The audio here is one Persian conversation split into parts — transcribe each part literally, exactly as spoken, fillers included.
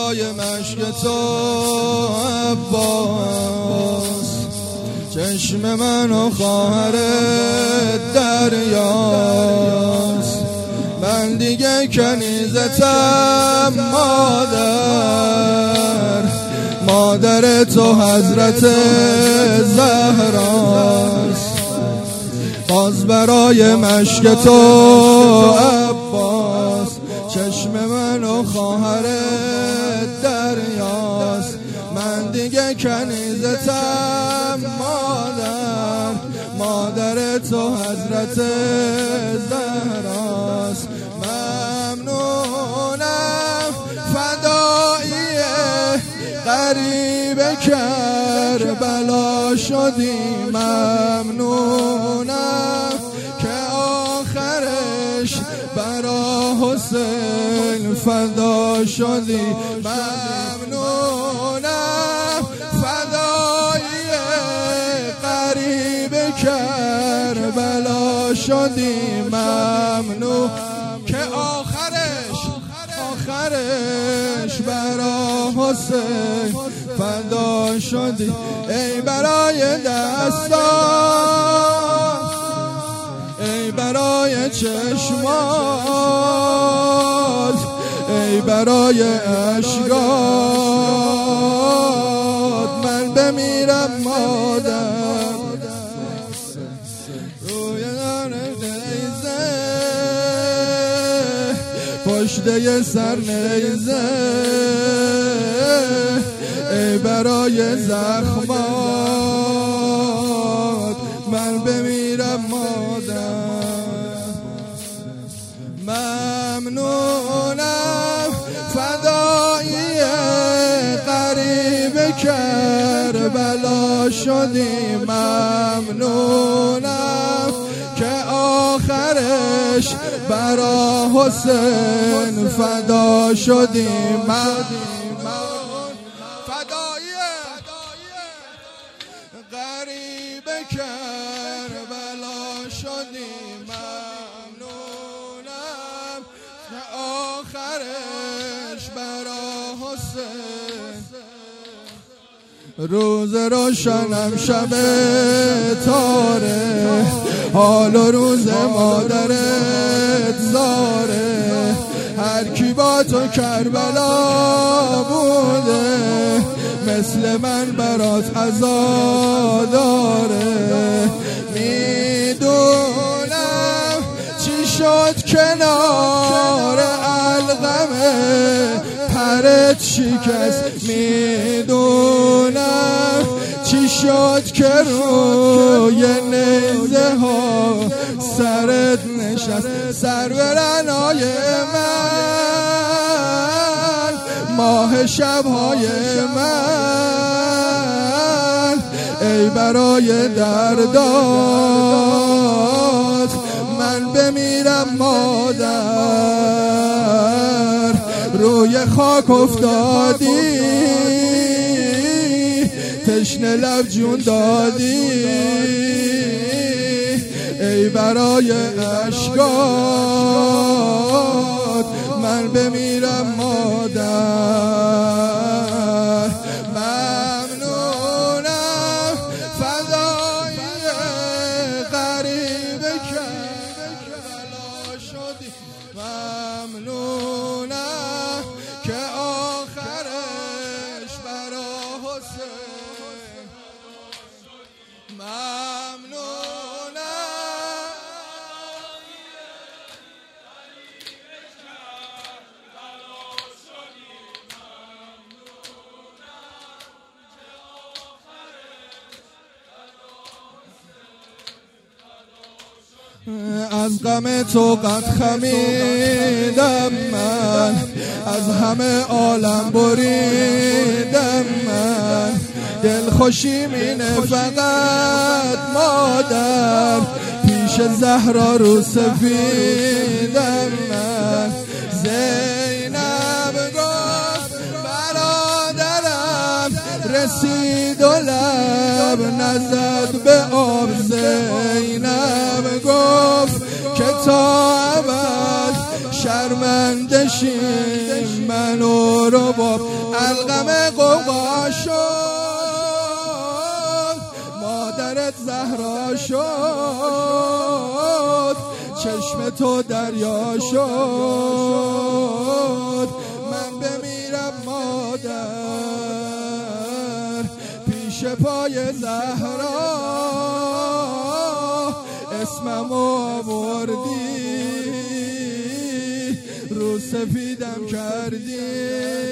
برای مشک تو عباس، چشم من و خواهر دریاست. من دیگه کنیزتم مادر، مادر تو حضرت زهراست. باز برای مشک تو عباس، چشم من و خواهر دریاست. من دیگه کنیزتم مادر، مادر تو حضرت زهراست. ممنونم فدایی غریب کربلا شدی، ممنونم که آخرش برا حسین فدا شدی. ممنونم فدایی غریب کربلا شدی، ممنون که آخرش آخرش برا حسین فدا شدی. ای برای دستان، ای برای چشمات، ای برای اشکات، من بمیرم مادر. روی در نیزه، پشته سر نیزه، ای برای زخمات، من بمیرم مادر. ممنونم فدایی غریب کربلا شدی، ممنونم که آخرش برا حسین فدا شدی. غریب کربلا شدی، ممنونم که آخرش برا حسین. روز روشنم شب تاره، حال و روز مادرت زاره. هر کی با تو کربلا بوده، مثل من برات عزا داره. میدونم چی شد کنار علقمه، پرت شکست. میدونم چی شد که روی نیزه ها سرت نشست. سرورنای من، ماه شبهای من، ای برای دردات من بمیرم مادر. روی خاک افتادی، تشنه لب جون دادی، ای برای اشکات من بمیرم مادر. ممنونم فدایی غریب کربلا شدی، ممنونم که آخرش برا حسین. از غم تو قد خمیدم من، از همه عالم بریدم من. دل خوشی مینه فقط مادر، پیش زهرا رو سفیدم من. زینب گفت برادرم رسید و لب نزد به آب. زینب گفت که تا ابد شرم شرندشیم منو رو با علقم قوقا شد، مادرت زهرا شد، چشم تو دریا شد. من بمیرم مادر پیش پای زهرا، اسمم آوردی رو سفیدم کردی.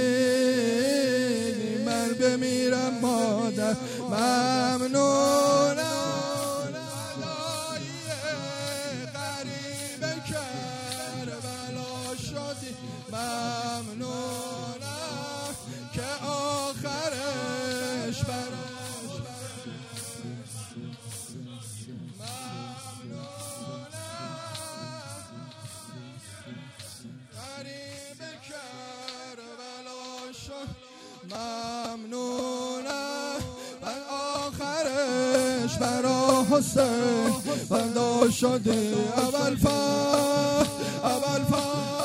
من بمیرم مادر ممنونم غریب کربلا شدی، ممنونم که آخرش براش ممنونم من آخرش برا حسین بندا شدی. اول فر اول فر